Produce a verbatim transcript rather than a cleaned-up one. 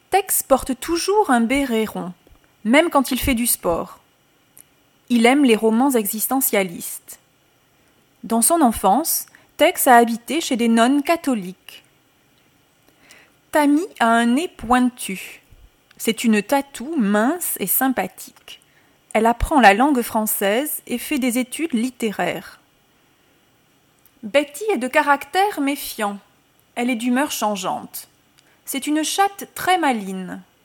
Tex porte toujours un béret rond, même quand il fait du sport. Il aime les romans existentialistes. Dans son enfance, Tex a habité chez des nonnes catholiques. Tammy a un nez pointu. C'est une tatou mince et sympathique. Elle apprend la langue française et fait des études littéraires. Betty est de caractère méfiant. Elle est d'humeur changeante. C'est une chatte très maline.